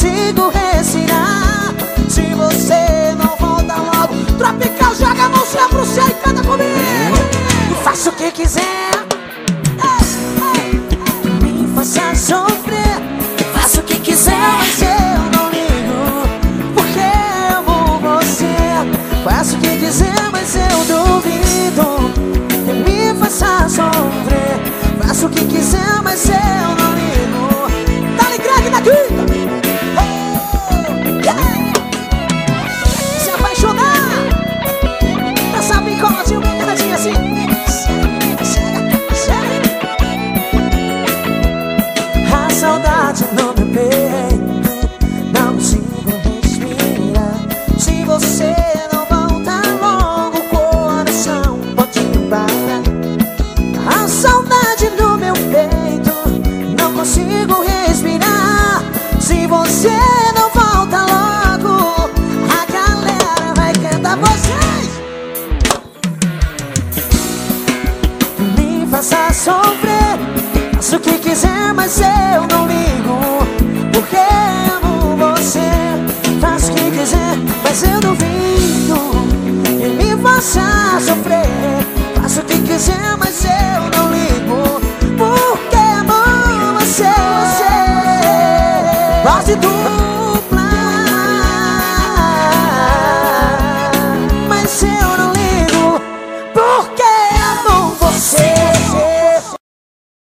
consigo respirar se você não volta logo. Tropical, joga a mãozinha pro céu e canta comigo. Faça o que quiser, me faça sofrer. Faça o que quiser, mas eu não ligo, porque amo você. Faça o que quiser, mas eu duvido que me faça sofrer. Faça o que quiser, mas eu não ligo. Dá-lhe Greg daqui. Se apaixonar, dança bem coladinho, bem canadinho assim. A saudade no meu peito, não consigo respirar. Se você não volta logo, o coração pode parar. A saudade no meu peito, não consigo respirar. Se você não volta logo, a galera vai cantar vocês. Me faça sofrer, faça o que quiser, mas eu não ligo, porque amo você. Faça o que quiser, mas eu duvido que me faça sofrer. Faça o que quiser, mas eu não